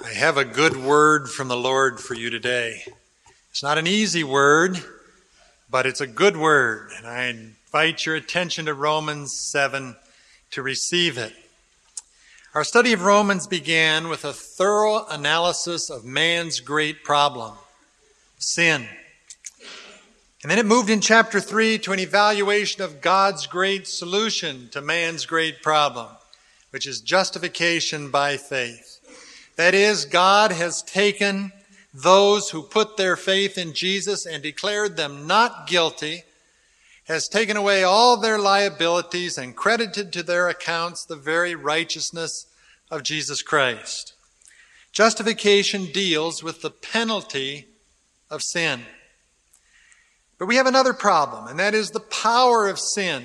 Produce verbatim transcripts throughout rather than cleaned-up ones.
I have a good word from the Lord for you today. It's not an easy word, but it's a good word, and I invite your attention to Romans seven to receive it. Our study of Romans began with a thorough analysis of man's great problem, sin. And then it moved in chapter three to an evaluation of God's great solution to man's great problem, which is justification by faith. That is, God has taken those who put their faith in Jesus and declared them not guilty, has taken away all their liabilities and credited to their accounts the very righteousness of Jesus Christ. Justification deals with the penalty of sin. But we have another problem, and that is the power of sin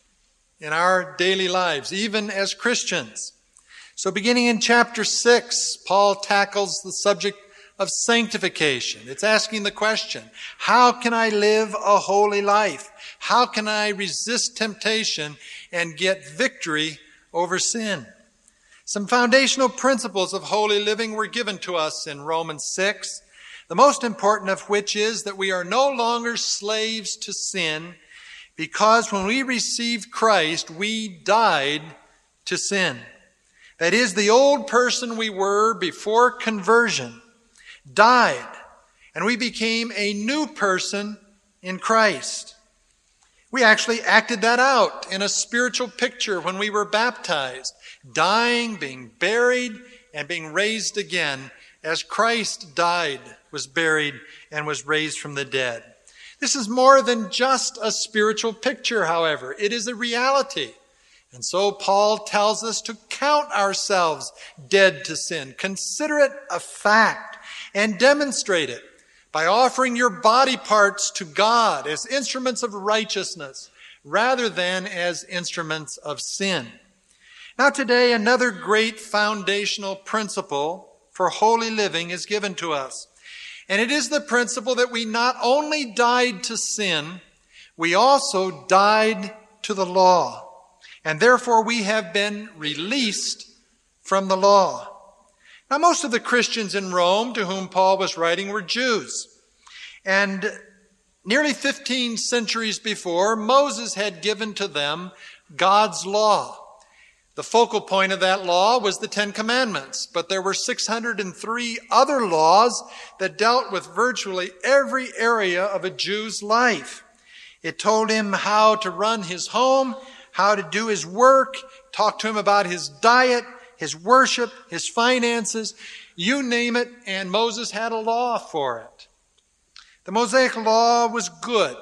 in our daily lives, even as Christians. So beginning in chapter six, Paul tackles the subject of sanctification. It's asking the question, how can I live a holy life? How can I resist temptation and get victory over sin? Some foundational principles of holy living were given to us in Romans six, the most important of which is that we are no longer slaves to sin, because when we received Christ, we died to sin. That is, the old person we were before conversion died, and we became a new person in Christ. We actually acted that out in a spiritual picture when we were baptized, dying, being buried, and being raised again as Christ died, was buried, and was raised from the dead. This is more than just a spiritual picture, however. It is a reality. And so Paul tells us to count ourselves dead to sin. Consider it a fact and demonstrate it by offering your body parts to God as instruments of righteousness rather than as instruments of sin. Now today, another great foundational principle for holy living is given to us. And it is the principle that we not only died to sin, we also died to the law. And therefore we have been released from the law. Now most of the Christians in Rome to whom Paul was writing were Jews. And nearly fifteen centuries before, Moses had given to them God's law. The focal point of that law was the Ten Commandments, but there were six hundred three other laws that dealt with virtually every area of a Jew's life. It told him how to run his home, how to do his work, talk to him about his diet, his worship, his finances, you name it, and Moses had a law for it. The Mosaic law was good.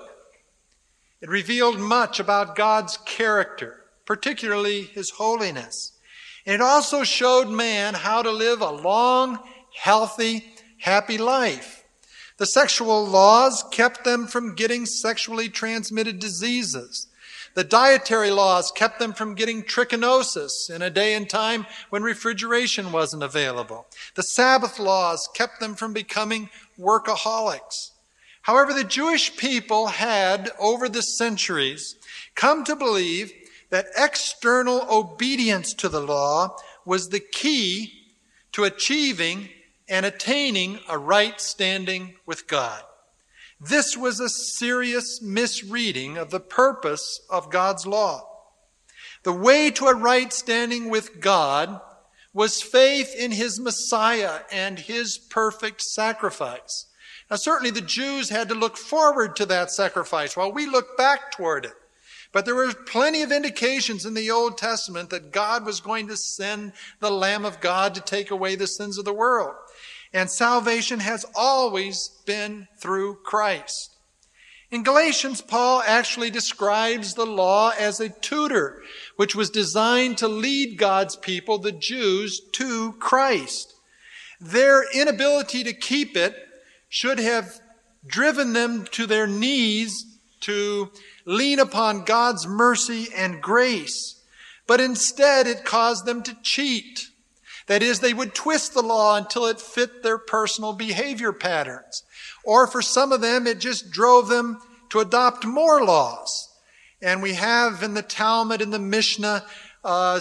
It revealed much about God's character, particularly his holiness. And it also showed man how to live a long, healthy, happy life. The sexual laws kept them from getting sexually transmitted diseases. The dietary laws kept them from getting trichinosis in a day and time when refrigeration wasn't available. The Sabbath laws kept them from becoming workaholics. However, the Jewish people had, over the centuries, come to believe that external obedience to the law was the key to achieving and attaining a right standing with God. This was a serious misreading of the purpose of God's law. The way to a right standing with God was faith in his Messiah and his perfect sacrifice. Now, certainly the Jews had to look forward to that sacrifice while we look back toward it. But there were plenty of indications in the Old Testament that God was going to send the Lamb of God to take away the sins of the world. And salvation has always been through Christ. In Galatians, Paul actually describes the law as a tutor, which was designed to lead God's people, the Jews, to Christ. Their inability to keep it should have driven them to their knees to lean upon God's mercy and grace. But instead, it caused them to cheat. That is, they would twist the law until it fit their personal behavior patterns. Or for some of them, it just drove them to adopt more laws. And we have in the Talmud and the Mishnah uh,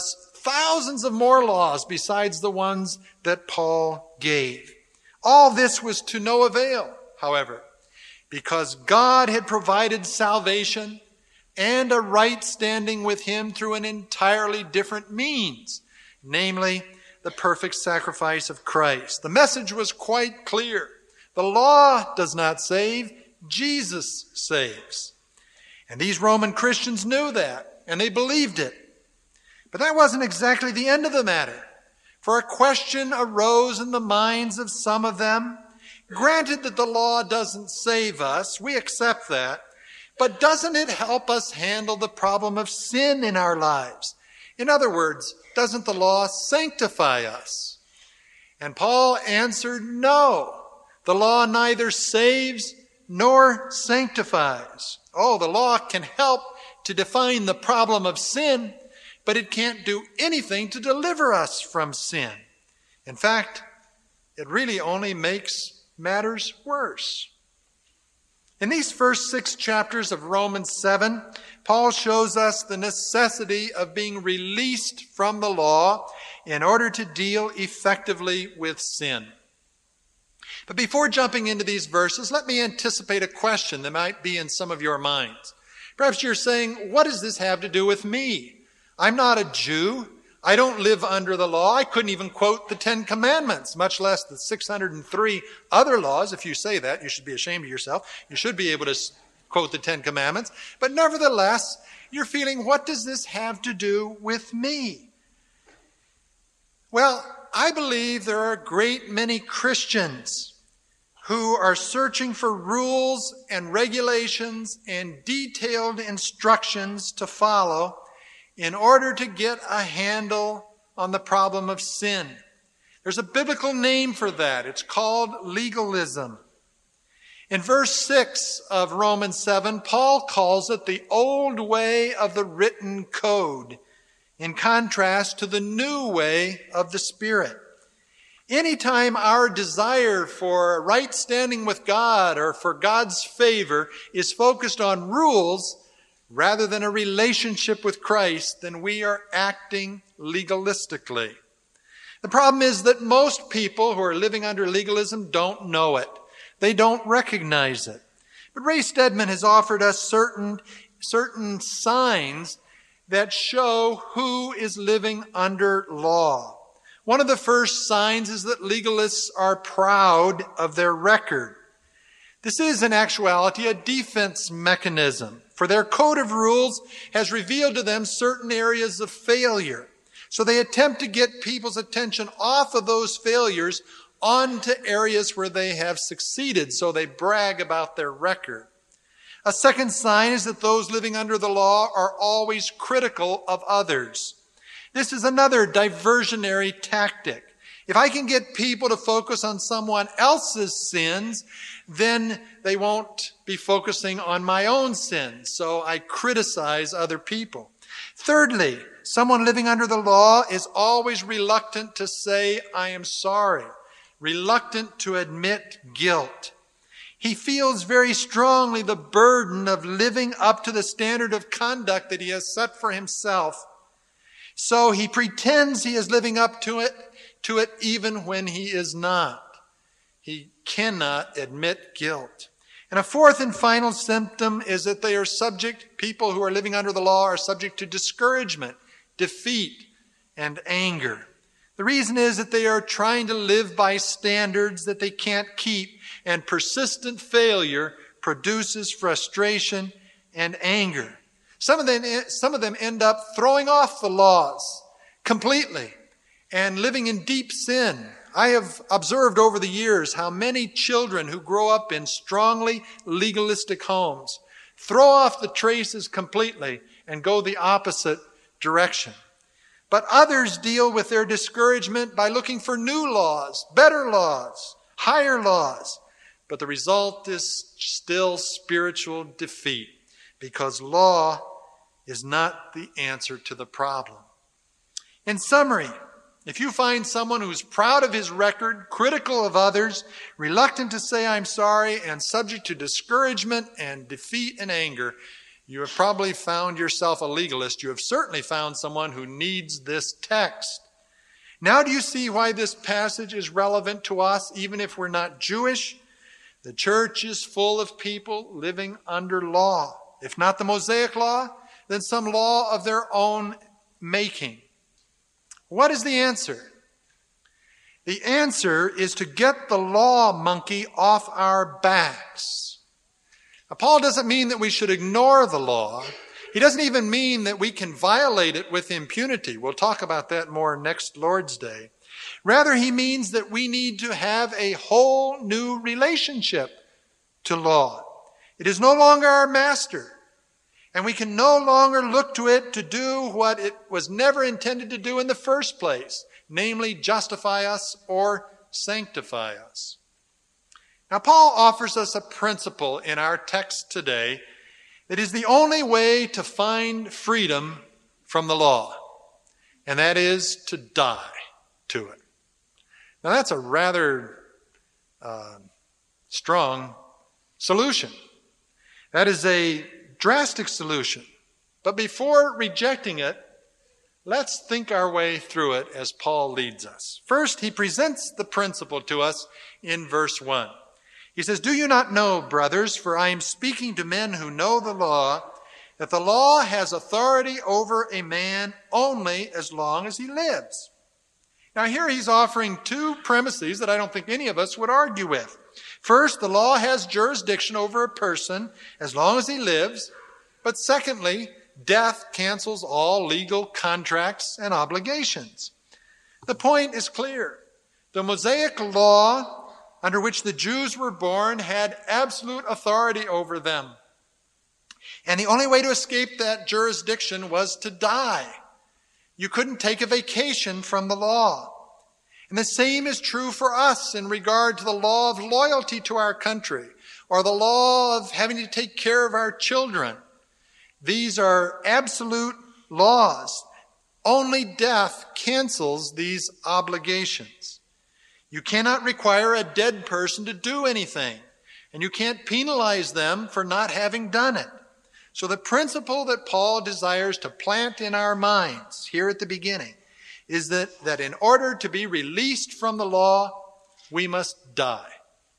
thousands of more laws besides the ones that Paul gave. All this was to no avail, however, because God had provided salvation and a right standing with him through an entirely different means, namely the perfect sacrifice of Christ. The message was quite clear. The law does not save, Jesus saves. And these Roman Christians knew that, and they believed it. But that wasn't exactly the end of the matter, for a question arose in the minds of some of them. Granted that the law doesn't save us, we accept that, but doesn't it help us handle the problem of sin in our lives? In other words, doesn't the law sanctify us? And Paul answered, no. The law neither saves nor sanctifies. Oh, the law can help to define the problem of sin, but it can't do anything to deliver us from sin. In fact, it really only makes matters worse. In these first six chapters of Romans seven, Paul shows us the necessity of being released from the law in order to deal effectively with sin. But before jumping into these verses, let me anticipate a question that might be in some of your minds. Perhaps you're saying, what does this have to do with me? I'm not a Jew. I don't live under the law. I couldn't even quote the Ten Commandments, much less the six hundred three other laws. If you say that, you should be ashamed of yourself. You should be able to quote the Ten Commandments. But nevertheless, you're feeling, what does this have to do with me? Well, I believe there are a great many Christians who are searching for rules and regulations and detailed instructions to follow in order to get a handle on the problem of sin. There's a biblical name for that. It's called legalism. In verse six of Romans seven, Paul calls it the old way of the written code, in contrast to the new way of the Spirit. Anytime our desire for right standing with God or for God's favor is focused on rules rather than a relationship with Christ, then we are acting legalistically. The problem is that most people who are living under legalism don't know it. They don't recognize it. But Ray Stedman has offered us certain, certain signs that show who is living under law. One of the first signs is that legalists are proud of their record. This is, in actuality, a defense mechanism, for their code of rules has revealed to them certain areas of failure. So they attempt to get people's attention off of those failures onto areas where they have succeeded, so they brag about their record. A second sign is that those living under the law are always critical of others. This is another diversionary tactic. If I can get people to focus on someone else's sins, then they won't be focusing on my own sins. So I criticize other people. Thirdly, someone living under the law is always reluctant to say, I am sorry, reluctant to admit guilt. He feels very strongly the burden of living up to the standard of conduct that he has set for himself. So he pretends he is living up to it, to it even when he is not. He cannot admit guilt. And a fourth and final symptom is that they are subject, people who are living under the law are subject to discouragement, defeat, and anger. The reason is that they are trying to live by standards that they can't keep, and persistent failure produces frustration and anger. Some of them, some of them end up throwing off the laws completely and living in deep sin. I have observed over the years how many children who grow up in strongly legalistic homes throw off the traces completely and go the opposite direction. But others deal with their discouragement by looking for new laws, better laws, higher laws. But the result is still spiritual defeat, because law is not the answer to the problem. In summary, if you find someone who's proud of his record, critical of others, reluctant to say I'm sorry, and subject to discouragement and defeat and anger, You have probably found yourself a legalist. You have certainly found someone who needs this text. Now do you see why this passage is relevant to us, even if we're not Jewish? The church is full of people living under law. If not the Mosaic law, then some law of their own making. What is the answer? The answer is to get the law monkey off our backs. Now, Paul doesn't mean that we should ignore the law. He doesn't even mean that we can violate it with impunity. We'll talk about that more next Lord's Day. Rather, he means that we need to have a whole new relationship to law. It is no longer our master, and we can no longer look to it to do what it was never intended to do in the first place, namely justify us or sanctify us. Now, Paul offers us a principle in our text today that is the only way to find freedom from the law, and that is to die to it. Now, that's a rather uh, strong solution. That is a drastic solution. But before rejecting it, let's think our way through it as Paul leads us. First, he presents the principle to us in verse one. He says, "Do you not know, brothers, for I am speaking to men who know the law, that the law has authority over a man only as long as he lives." Now here he's offering two premises that I don't think any of us would argue with. First, the law has jurisdiction over a person as long as he lives. But secondly, death cancels all legal contracts and obligations. The point is clear. The Mosaic law under which the Jews were born had absolute authority over them. And the only way to escape that jurisdiction was to die. You couldn't take a vacation from the law. And the same is true for us in regard to the law of loyalty to our country or the law of having to take care of our children. These are absolute laws. Only death cancels these obligations. You cannot require a dead person to do anything, and you can't penalize them for not having done it. So the principle that Paul desires to plant in our minds here at the beginning is that, that in order to be released from the law, we must die.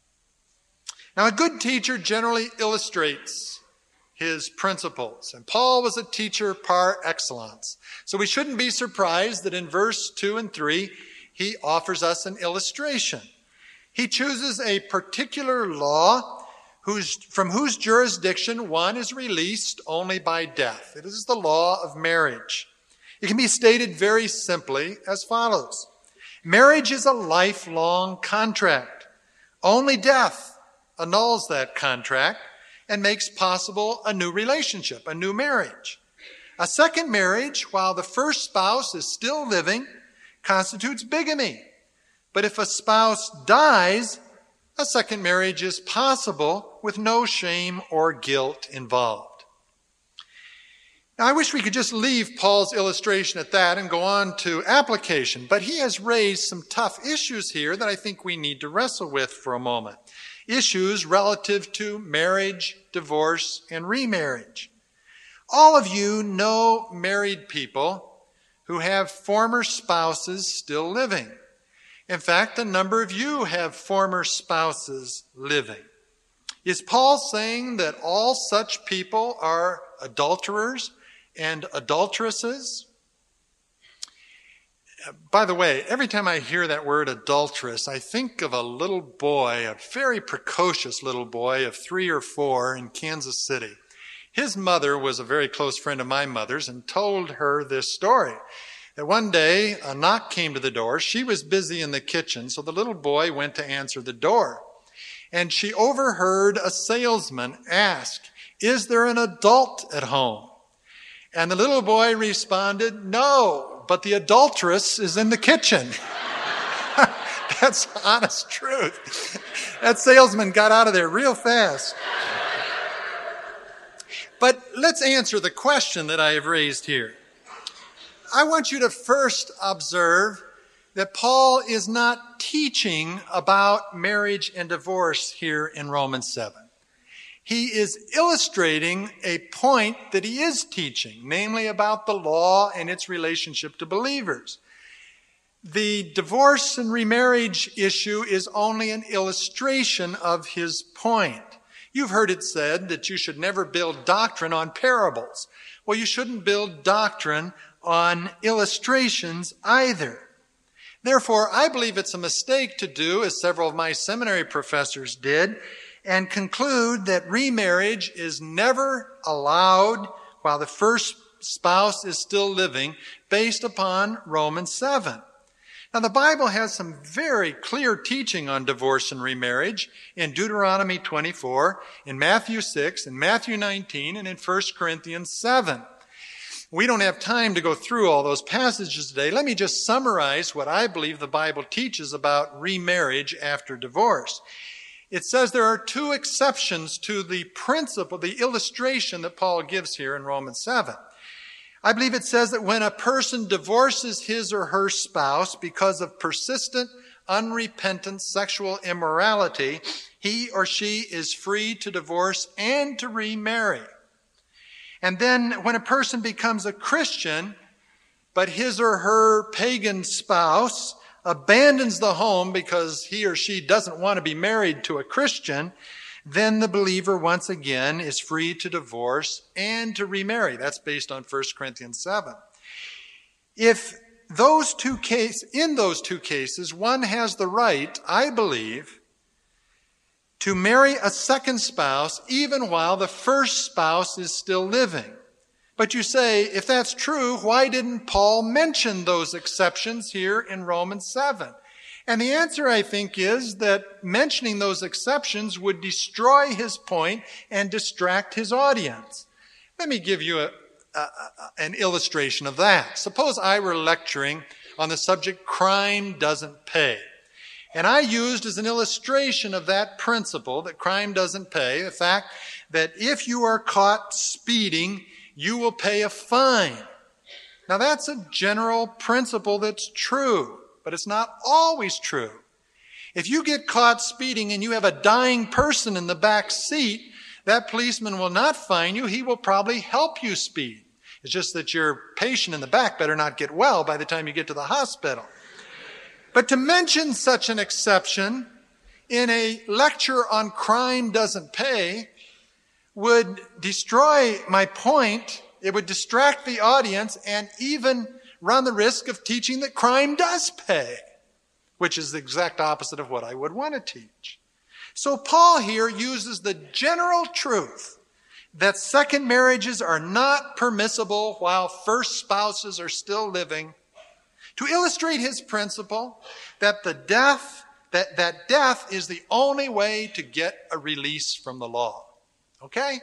Now, a good teacher generally illustrates his principles, and Paul was a teacher par excellence. So we shouldn't be surprised that in verse two and three, he offers us an illustration. He chooses a particular law whose, from whose jurisdiction one is released only by death. It is the law of marriage. It can be stated very simply as follows. Marriage is a lifelong contract. Only death annuls that contract and makes possible a new relationship, a new marriage. A second marriage, while the first spouse is still living, constitutes bigamy. But if a spouse dies, a second marriage is possible with no shame or guilt involved. Now, I wish we could just leave Paul's illustration at that and go on to application, but he has raised some tough issues here that I think we need to wrestle with for a moment. Issues relative to marriage, divorce, and remarriage. All of you know married people who have former spouses still living. In fact, a number of you have former spouses living. Is Paul saying that all such people are adulterers and adulteresses? By the way, every time I hear that word adulteress, I think of a little boy, a very precocious little boy of three or four in Kansas City. His mother was a very close friend of my mother's and told her this story. That one day, a knock came to the door. She was busy in the kitchen, so the little boy went to answer the door. And she overheard a salesman ask, "Is there an adult at home?" And the little boy responded, "No, but the adulteress is in the kitchen." That's honest truth. That salesman got out of there real fast. But let's answer the question that I have raised here. I want you to first observe that Paul is not teaching about marriage and divorce here in Romans seven. He is illustrating a point that he is teaching, namely about the law and its relationship to believers. The divorce and remarriage issue is only an illustration of his point. You've heard it said that you should never build doctrine on parables. Well, you shouldn't build doctrine on illustrations either. Therefore, I believe it's a mistake to do, as several of my seminary professors did, and conclude that remarriage is never allowed while the first spouse is still living, based upon Romans seven. Now, the Bible has some very clear teaching on divorce and remarriage in Deuteronomy twenty-four, in Matthew six, in Matthew nineteen, and in First Corinthians seven. We don't have time to go through all those passages today. Let me just summarize what I believe the Bible teaches about remarriage after divorce. It says there are two exceptions to the principle, the illustration that Paul gives here in Romans seven. I believe it says that when a person divorces his or her spouse because of persistent, unrepentant sexual immorality, he or she is free to divorce and to remarry. And then when a person becomes a Christian, but his or her pagan spouse abandons the home because he or she doesn't want to be married to a Christian, then the believer once again is free to divorce and to remarry. That's based on First Corinthians seven. If those two cases, in those two cases, one has the right, I believe, to marry a second spouse even while the first spouse is still living. But you say, if that's true, why didn't Paul mention those exceptions here in Romans seven? And the answer, I think, is that mentioning those exceptions would destroy his point and distract his audience. Let me give you a, a, a, an illustration of that. Suppose I were lecturing on the subject, crime doesn't pay. And I used as an illustration of that principle, that crime doesn't pay, the fact that if you are caught speeding, you will pay a fine. Now that's a general principle that's true, but it's not always true. If you get caught speeding and you have a dying person in the back seat, that policeman will not fine you. He will probably help you speed. It's just that your patient in the back better not get well by the time you get to the hospital. But to mention such an exception in a lecture on crime doesn't pay would destroy my point. It would distract the audience and even run the risk of teaching that crime does pay, which is the exact opposite of what I would want to teach. So Paul here uses the general truth that second marriages are not permissible while first spouses are still living, to illustrate his principle that the death, that, that death is the only way to get a release from the law. Okay?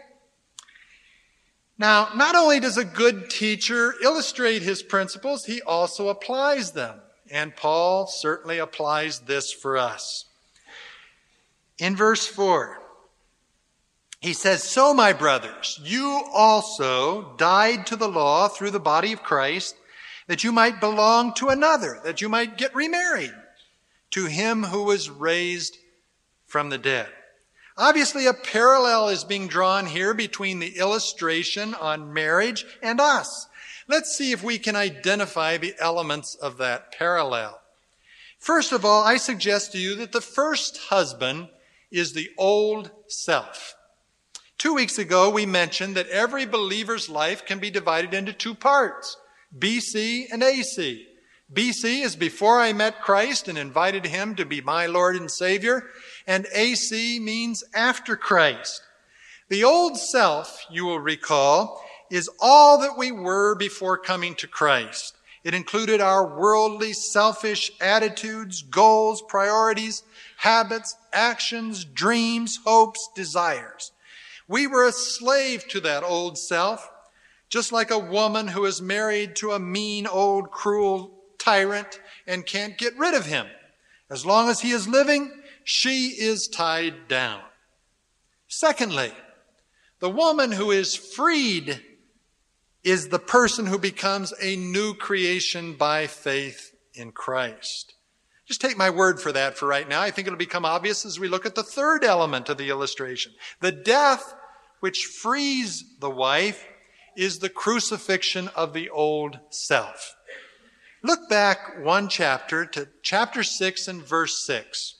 Now, not only does a good teacher illustrate his principles, he also applies them. And Paul certainly applies this for us. In verse four, he says, "So, my brothers, you also died to the law through the body of Christ, that you might belong to another, that you might get remarried to him who was raised from the dead." Obviously, a parallel is being drawn here between the illustration on marriage and us. Let's see if we can identify the elements of that parallel. First of all, I suggest to you that the first husband is the old self. Two weeks ago, we mentioned that every believer's life can be divided into two parts, B C and A C. B C is before I met Christ and invited him to be my Lord and Savior, and A C means after Christ. The old self, you will recall, is all that we were before coming to Christ. It included our worldly, selfish attitudes, goals, priorities, habits, actions, dreams, hopes, desires. We were a slave to that old self, just like a woman who is married to a mean, old, cruel tyrant and can't get rid of him. As long as he is living, she is tied down. Secondly, the woman who is freed is the person who becomes a new creation by faith in Christ. Just take my word for that for right now. I think it'll become obvious as we look at the third element of the illustration. The death which frees the wife is the crucifixion of the old self. Look back one chapter to chapter six and verse six.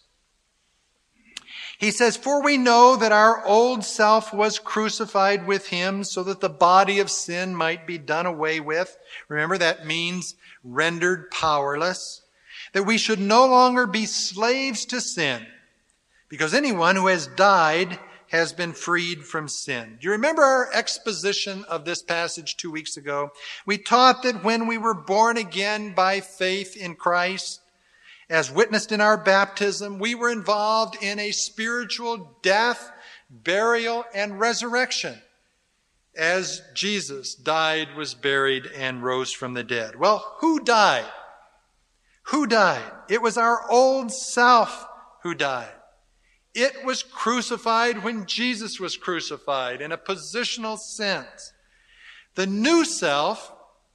He says, "For we know that our old self was crucified with him so that the body of sin might be done away with." Remember, that means rendered powerless. That we should no longer be slaves to sin, because anyone who has died has been freed from sin. Do you remember our exposition of this passage two weeks ago? We taught that when we were born again by faith in Christ, as witnessed in our baptism, we were involved in a spiritual death, burial, and resurrection, as Jesus died, was buried, and rose from the dead. Well, who died? Who died? It was our old self who died. It was crucified when Jesus was crucified in a positional sense. The new self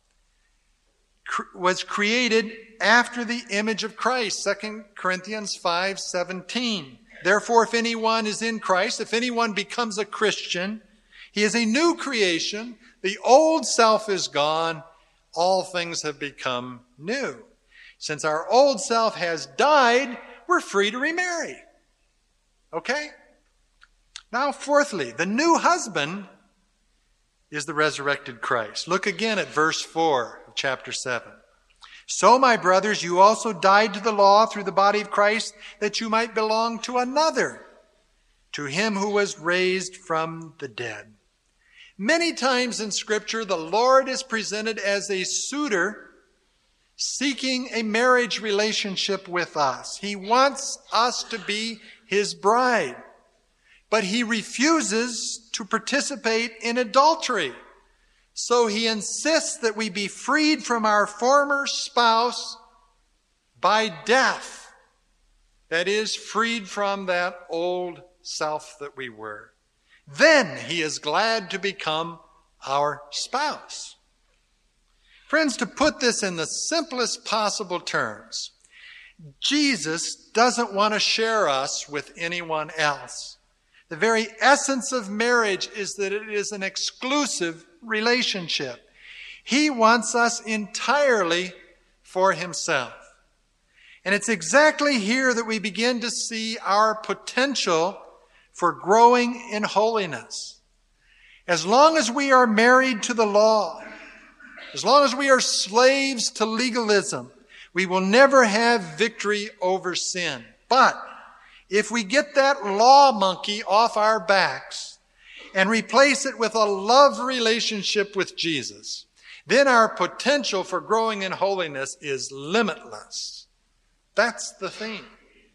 was created after the image of Christ, Second Corinthians five seventeen. Therefore, if anyone is in Christ, if anyone becomes a Christian, he is a new creation. The old self is gone. All things have become new. Since our old self has died, we're free to remarry. Okay? Now, fourthly, the new husband is the resurrected Christ. Look again at verse four of chapter seven. "So, my brothers, you also died to the law through the body of Christ, that you might belong to another, to him who was raised from the dead." Many times in Scripture, the Lord is presented as a suitor seeking a marriage relationship with us. He wants us to be his bride, but he refuses to participate in adultery. So he insists that we be freed from our former spouse by death. That is, freed from that old self that we were. Then he is glad to become our spouse. Friends, to put this in the simplest possible terms, Jesus doesn't want to share us with anyone else. The very essence of marriage is that it is an exclusive relationship. He wants us entirely for himself. And it's exactly here that we begin to see our potential for growing in holiness. As long as we are married to the law, as long as we are slaves to legalism, we will never have victory over sin. But if we get that law monkey off our backs and replace it with a love relationship with Jesus, then our potential for growing in holiness is limitless. That's the theme.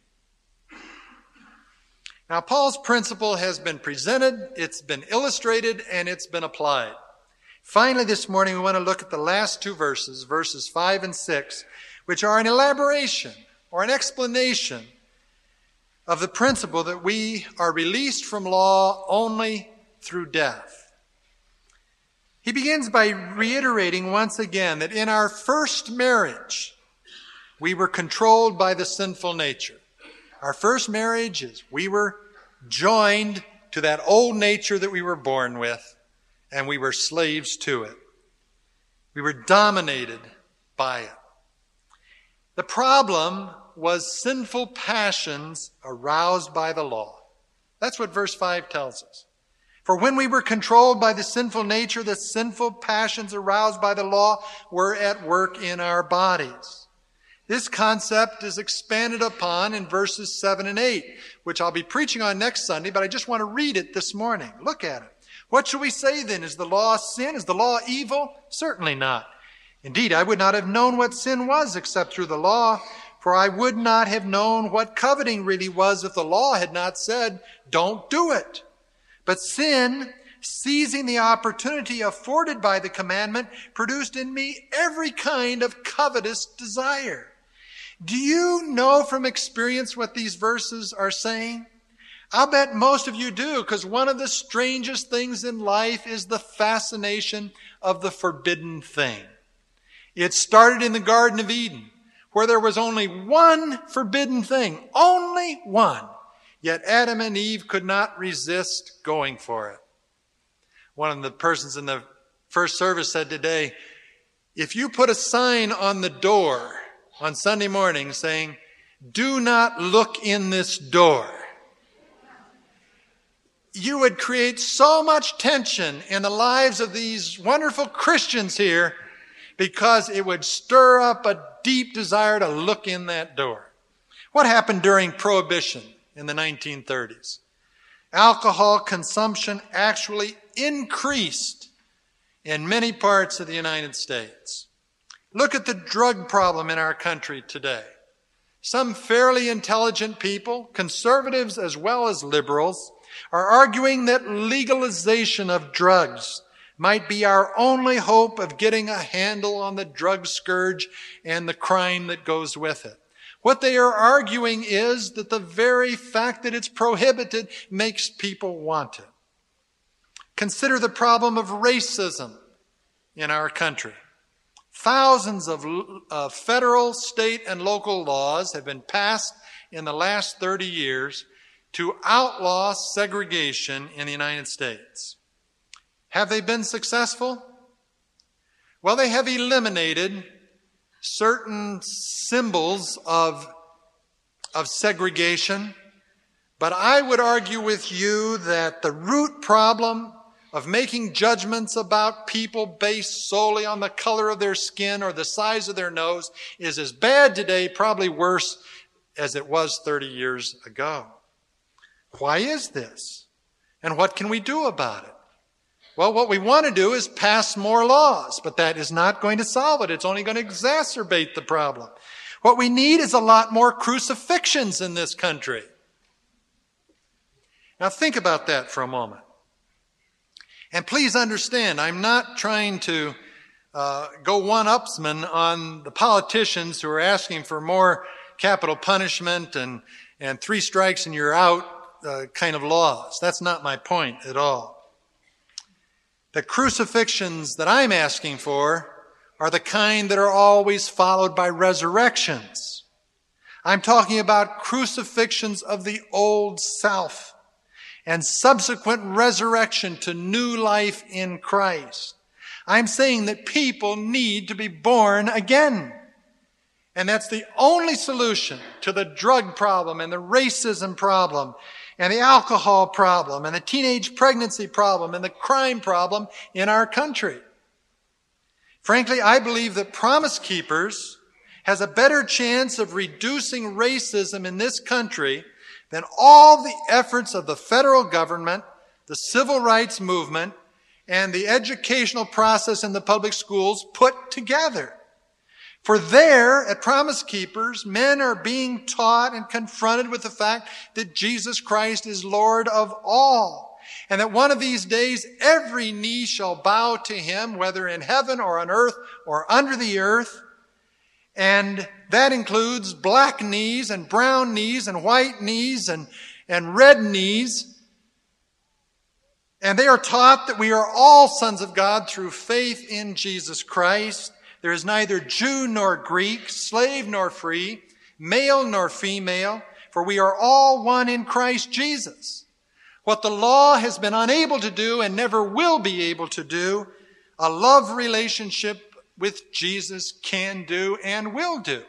Now, Paul's principle has been presented, it's been illustrated, and it's been applied. Finally, this morning, we want to look at the last two verses, verses five and six, which are an elaboration or an explanation of the principle that we are released from law only through death. He begins by reiterating once again that in our first marriage, we were controlled by the sinful nature. Our first marriage is we were joined to that old nature that we were born with, and we were slaves to it. We were dominated by it. The problem was sinful passions aroused by the law. That's what verse five tells us. For when we were controlled by the sinful nature, the sinful passions aroused by the law were at work in our bodies. This concept is expanded upon in verses seven and eight, which I'll be preaching on next Sunday, but I just want to read it this morning. Look at it. What shall we say then? Is the law sin? Is the law evil? Certainly not. Indeed, I would not have known what sin was except through the law, for I would not have known what coveting really was if the law had not said, don't do it. But sin, seizing the opportunity afforded by the commandment, produced in me every kind of covetous desire. Do you know from experience what these verses are saying? I'll bet most of you do, because one of the strangest things in life is the fascination of the forbidden thing. It started in the Garden of Eden, where there was only one forbidden thing, only one. Yet Adam and Eve could not resist going for it. One of the persons in the first service said today, if you put a sign on the door on Sunday morning saying, do not look in this door, you would create so much tension in the lives of these wonderful Christians here because it would stir up a deep desire to look in that door. What happened during Prohibition in the nineteen thirties? Alcohol consumption actually increased in many parts of the United States. Look at the drug problem in our country today. Some fairly intelligent people, conservatives as well as liberals, are arguing that legalization of drugs might be our only hope of getting a handle on the drug scourge and the crime that goes with it. What they are arguing is that the very fact that it's prohibited makes people want it. Consider the problem of racism in our country. Thousands of uh, federal, state, and local laws have been passed in the last thirty years to outlaw segregation in the United States. Have they been successful? Well, they have eliminated certain symbols of, of segregation, but I would argue with you that the root problem of making judgments about people based solely on the color of their skin or the size of their nose is as bad today, probably worse, as it was thirty years ago. Why is this? And what can we do about it? Well, what we want to do is pass more laws, but that is not going to solve it. It's only going to exacerbate the problem. What we need is a lot more crucifixions in this country. Now think about that for a moment. And please understand, I'm not trying to uh, go one-upsman on the politicians who are asking for more capital punishment and, and three strikes and you're out uh, kind of laws. That's not my point at all. The crucifixions that I'm asking for are the kind that are always followed by resurrections. I'm talking about crucifixions of the old self and subsequent resurrection to new life in Christ. I'm saying that people need to be born again. And that's the only solution to the drug problem and the racism problem and the alcohol problem and the teenage pregnancy problem and the crime problem in our country. Frankly, I believe that Promise Keepers has a better chance of reducing racism in this country than all the efforts of the federal government, the civil rights movement, and the educational process in the public schools put together. For there, at Promise Keepers, men are being taught and confronted with the fact that Jesus Christ is Lord of all, and that one of these days every knee shall bow to him, whether in heaven or on earth or under the earth. And that includes black knees and brown knees and white knees and, and red knees. And they are taught that we are all sons of God through faith in Jesus Christ. There is neither Jew nor Greek, slave nor free, male nor female, for we are all one in Christ Jesus. What the law has been unable to do and never will be able to do, a love relationship with Jesus can do and will do.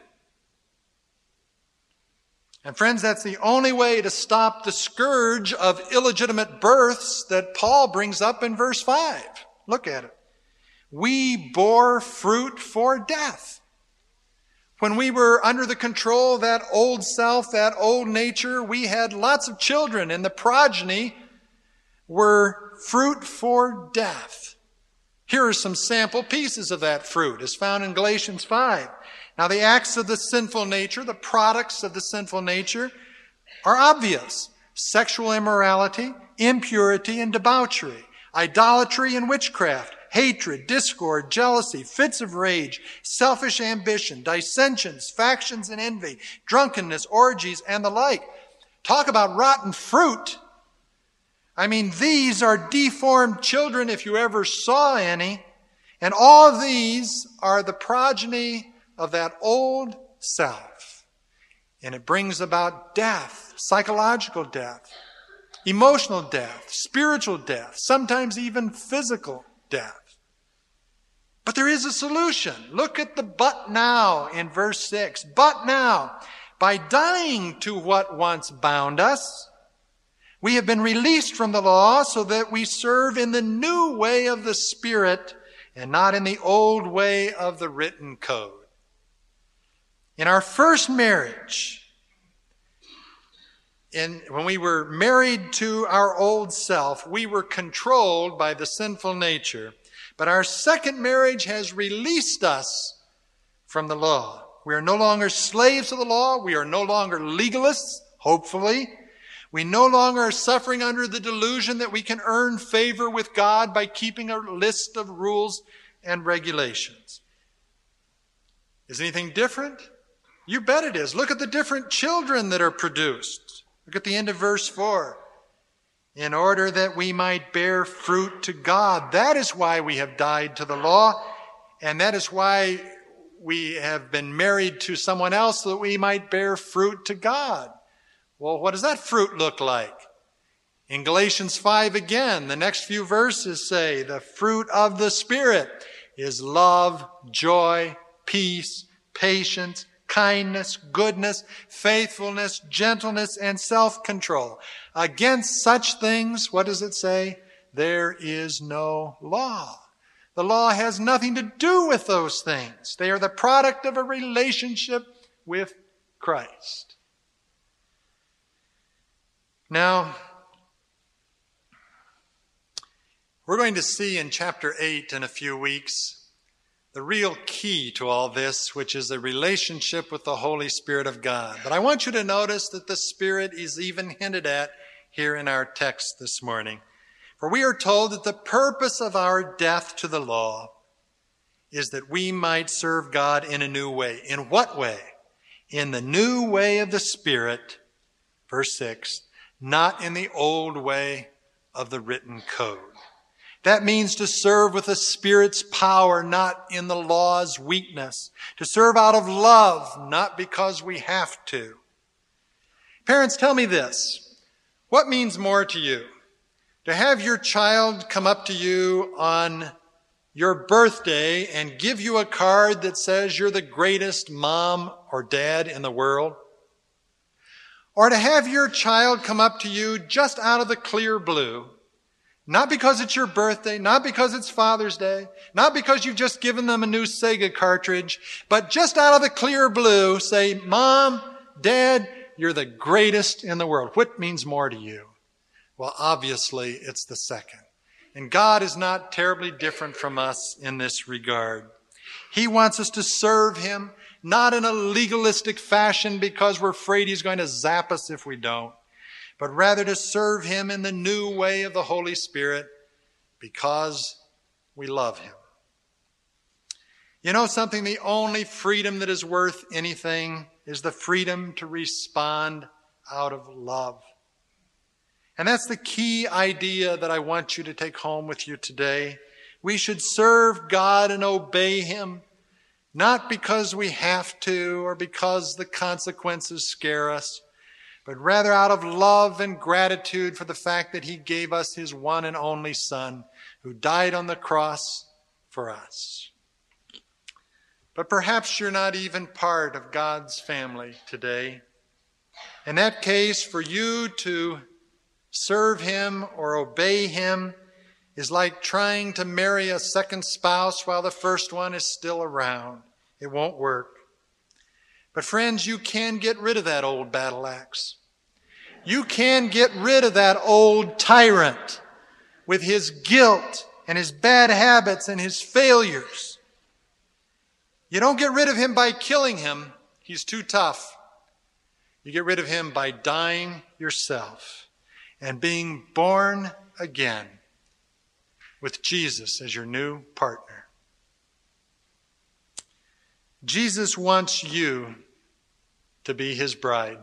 And friends, that's the only way to stop the scourge of illegitimate births that Paul brings up in verse five. Look at it. We bore fruit for death. When we were under the control of that old self, that old nature, we had lots of children, and the progeny were fruit for death. Here are some sample pieces of that fruit, as found in Galatians five. Now, the acts of the sinful nature, the products of the sinful nature, are obvious. Sexual immorality, impurity, and debauchery, idolatry and witchcraft, hatred, discord, jealousy, fits of rage, selfish ambition, dissensions, factions, and envy, drunkenness, orgies, and the like. Talk about rotten fruit. I mean, these are deformed children, if you ever saw any. And all of these are the progeny of that old self. And it brings about death, psychological death, emotional death, spiritual death, sometimes even physical death. But there is a solution. Look at the but now in verse six. But now, by dying to what once bound us, we have been released from the law so that we serve in the new way of the Spirit and not in the old way of the written code. In our first marriage, in, when we were married to our old self, we were controlled by the sinful nature. But our second marriage has released us from the law. We are no longer slaves to the law. We are no longer legalists, hopefully. We no longer are suffering under the delusion that we can earn favor with God by keeping a list of rules and regulations. Is anything different? You bet it is. Look at the different children that are produced. Look at the end of verse four. In order that we might bear fruit to God. That is why we have died to the law, and that is why we have been married to someone else so that we might bear fruit to God. Well, what does that fruit look like? In Galatians five again, the next few verses say, the fruit of the Spirit is love, joy, peace, patience, kindness, goodness, faithfulness, gentleness, and self-control. Against such things, what does it say? There is no law. The law has nothing to do with those things. They are the product of a relationship with Christ. Now, we're going to see in chapter eight in a few weeks the real key to all this, which is a relationship with the Holy Spirit of God. But I want you to notice that the Spirit is even hinted at here in our text this morning. For we are told that the purpose of our death to the law is that we might serve God in a new way. In what way? In the new way of the Spirit, verse six, not in the old way of the written code. That means to serve with the Spirit's power, not in the law's weakness. To serve out of love, not because we have to. Parents, tell me this. What means more to you? To have your child come up to you on your birthday and give you a card that says you're the greatest mom or dad in the world? Or to have your child come up to you just out of the clear blue, not because it's your birthday, not because it's Father's Day, not because you've just given them a new Sega cartridge, but just out of the clear blue say, Mom, Dad, you're the greatest in the world. What means more to you? Well, obviously, it's the second. And God is not terribly different from us in this regard. He wants us to serve Him, not in a legalistic fashion because we're afraid He's going to zap us if we don't, but rather to serve Him in the new way of the Holy Spirit because we love Him. You know something? The only freedom that is worth anything is the freedom to respond out of love. And that's the key idea that I want you to take home with you today. We should serve God and obey Him, not because we have to or because the consequences scare us, but rather out of love and gratitude for the fact that He gave us His one and only Son who died on the cross for us. But perhaps you're not even part of God's family today. In that case, for you to serve Him or obey Him is like trying to marry a second spouse while the first one is still around. It won't work. But friends, you can get rid of that old battle axe. You can get rid of that old tyrant with his guilt and his bad habits and his failures. You don't get rid of him by killing him. He's too tough. You get rid of him by dying yourself and being born again with Jesus as your new partner. Jesus wants you to be His bride.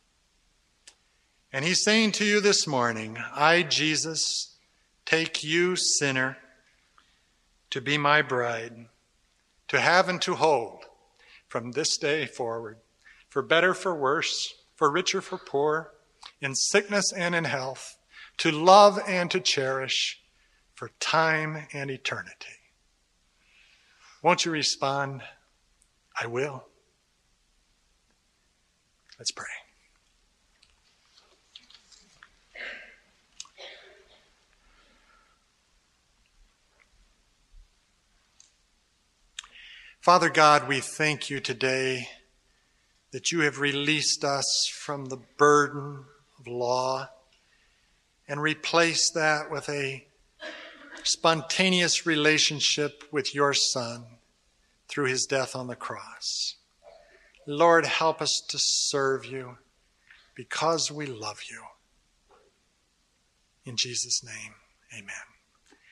And He's saying to you this morning, I, Jesus, take you, sinner, to be my bride, to have and to hold, from this day forward, for better, for worse, for richer, for poor, in sickness and in health, to love and to cherish, for time and eternity. Won't you respond? I will. Let's pray. Father God, we thank you today that you have released us from the burden of law and replaced that with a spontaneous relationship with your Son through his death on the cross. Lord, help us to serve you because we love you. In Jesus' name, amen.